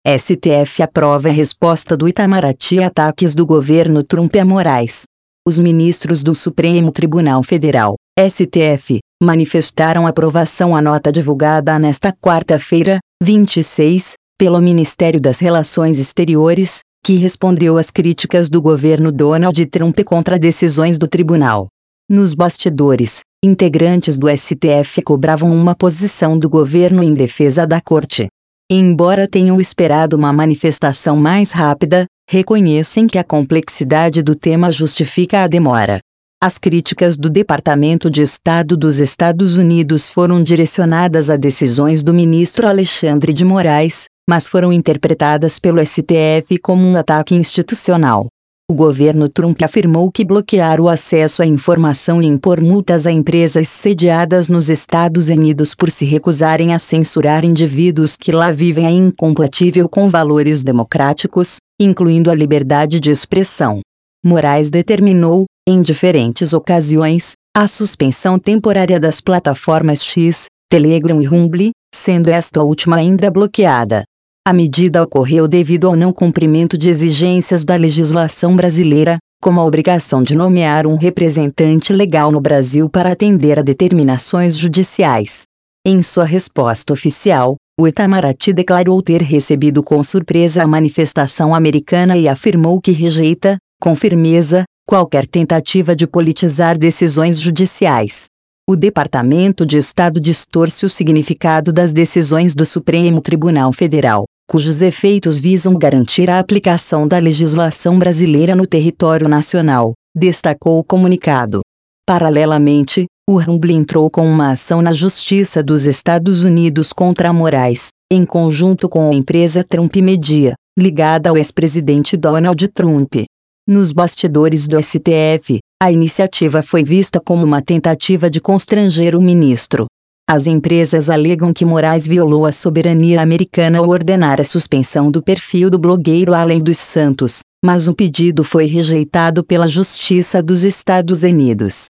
STF aprova a resposta do Itamaraty a ataques do governo Trump a Moraes. Os ministros do Supremo Tribunal Federal, STF, manifestaram aprovação à nota divulgada nesta quarta-feira, 26, pelo Ministério das Relações Exteriores, que respondeu às críticas do governo Donald Trump contra decisões do tribunal. Nos bastidores, integrantes do STF cobravam uma posição do governo em defesa da corte. Embora tenham esperado uma manifestação mais rápida, reconhecem que a complexidade do tema justifica a demora. As críticas do Departamento de Estado dos Estados Unidos foram direcionadas a decisões do ministro Alexandre de Moraes, mas foram interpretadas pelo STF como um ataque institucional. O governo Trump afirmou que bloquear o acesso à informação e impor multas a empresas sediadas nos Estados Unidos por se recusarem a censurar indivíduos que lá vivem é incompatível com valores democráticos, incluindo a liberdade de expressão. Moraes determinou, em diferentes ocasiões, a suspensão temporária das plataformas X, Telegram e Rumble, sendo esta última ainda bloqueada. A medida ocorreu devido ao não cumprimento de exigências da legislação brasileira, como a obrigação de nomear um representante legal no Brasil para atender a determinações judiciais. Em sua resposta oficial, o Itamaraty declarou ter recebido com surpresa a manifestação americana e afirmou que rejeita, com firmeza, qualquer tentativa de politizar decisões judiciais. O Departamento de Estado distorce o significado das decisões do Supremo Tribunal Federal, cujos efeitos visam garantir a aplicação da legislação brasileira no território nacional, destacou o comunicado. Paralelamente, o Rumble entrou com uma ação na Justiça dos Estados Unidos contra a Moraes, em conjunto com a empresa Trump Media, ligada ao ex-presidente Donald Trump. Nos bastidores do STF, a iniciativa foi vista como uma tentativa de constranger o ministro. As empresas alegam que Moraes violou a soberania americana ao ordenar a suspensão do perfil do blogueiro Allen dos Santos, mas o pedido foi rejeitado pela Justiça dos Estados Unidos.